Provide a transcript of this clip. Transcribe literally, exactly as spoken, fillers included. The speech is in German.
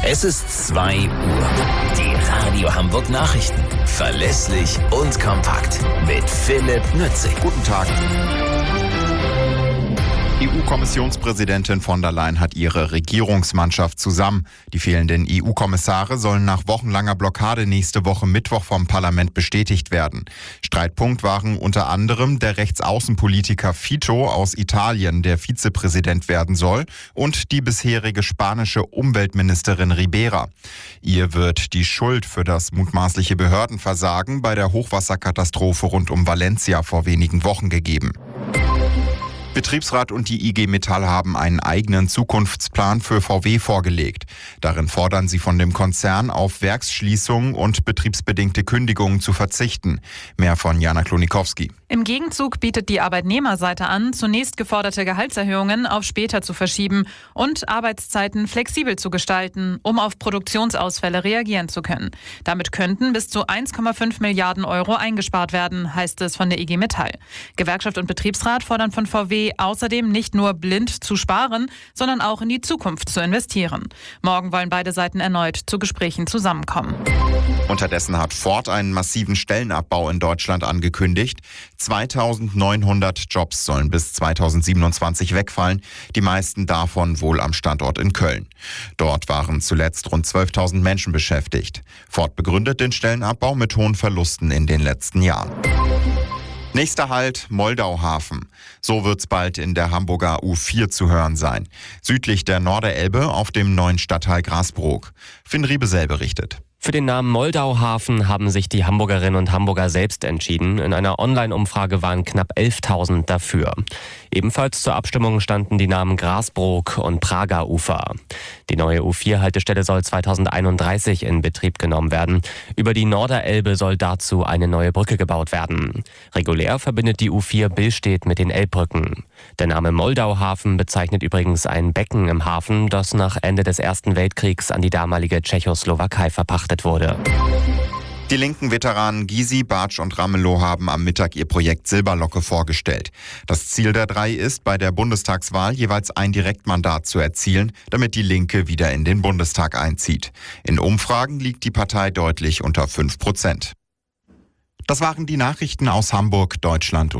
Es ist zwei Uhr. Die Radio Hamburg Nachrichten. Verlässlich und kompakt. Mit Philipp Nützig. Guten Tag. E U-Kommissionspräsidentin von der Leyen hat ihre Regierungsmannschaft zusammen. Die fehlenden E U-Kommissare sollen nach wochenlanger Blockade nächste Woche Mittwoch vom Parlament bestätigt werden. Streitpunkt waren unter anderem der Rechtsaußenpolitiker Fitto aus Italien, der Vizepräsident werden soll, und die bisherige spanische Umweltministerin Ribera. Ihr wird die Schuld für das mutmaßliche Behördenversagen bei der Hochwasserkatastrophe rund um Valencia vor wenigen Wochen gegeben. Betriebsrat und die I G Metall haben einen eigenen Zukunftsplan für V W vorgelegt. Darin fordern sie von dem Konzern, auf Werksschließungen und betriebsbedingte Kündigungen zu verzichten. Mehr von Jana Klonikowski. Im Gegenzug bietet die Arbeitnehmerseite an, zunächst geforderte Gehaltserhöhungen auf später zu verschieben und Arbeitszeiten flexibel zu gestalten, um auf Produktionsausfälle reagieren zu können. Damit könnten bis zu eins Komma fünf Milliarden Euro eingespart werden, heißt es von der I G Metall. Gewerkschaft und Betriebsrat fordern von V W außerdem nicht nur blind zu sparen, sondern auch in die Zukunft zu investieren. Morgen wollen beide Seiten erneut zu Gesprächen zusammenkommen. Unterdessen hat Ford einen massiven Stellenabbau in Deutschland angekündigt. zweitausendneunhundert Jobs sollen bis zweitausendsiebenundzwanzig wegfallen, die meisten davon wohl am Standort in Köln. Dort waren zuletzt rund zwölftausend Menschen beschäftigt. Ford begründet den Stellenabbau mit hohen Verlusten in den letzten Jahren. Nächster Halt Moldauhafen. So wird's bald in der Hamburger U vier zu hören sein. Südlich der Norderelbe auf dem neuen Stadtteil Grasbrook. Finn Riebesell berichtet. Für den Namen Moldauhafen haben sich die Hamburgerinnen und Hamburger selbst entschieden. In einer Online-Umfrage waren knapp elftausend dafür. Ebenfalls zur Abstimmung standen die Namen Grasbrook und Prager Ufer. Die neue U vier Haltestelle soll zweitausendeinunddreißig in Betrieb genommen werden. Über die Norderelbe soll dazu eine neue Brücke gebaut werden. Regulär verbindet die U vier Billstedt mit den Elbbrücken. Der Name Moldauhafen bezeichnet übrigens ein Becken im Hafen, das nach Ende des Ersten Weltkriegs an die damalige Tschechoslowakei verpachtet wurde. Die linken Veteranen Gysi, Bartsch und Ramelow haben am Mittag ihr Projekt Silberlocke vorgestellt. Das Ziel der drei ist, bei der Bundestagswahl jeweils ein Direktmandat zu erzielen, damit die Linke wieder in den Bundestag einzieht. In Umfragen liegt die Partei deutlich unter fünf Prozent. Das waren die Nachrichten aus Hamburg, Deutschland und